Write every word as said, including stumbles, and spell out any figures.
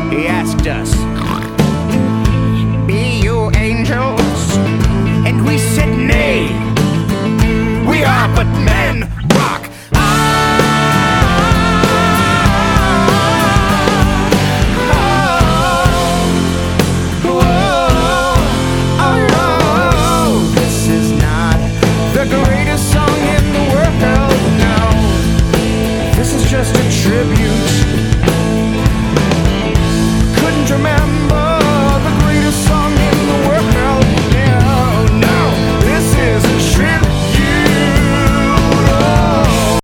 He asked us, "Be you angels?" And we said, "Nay, we are but men."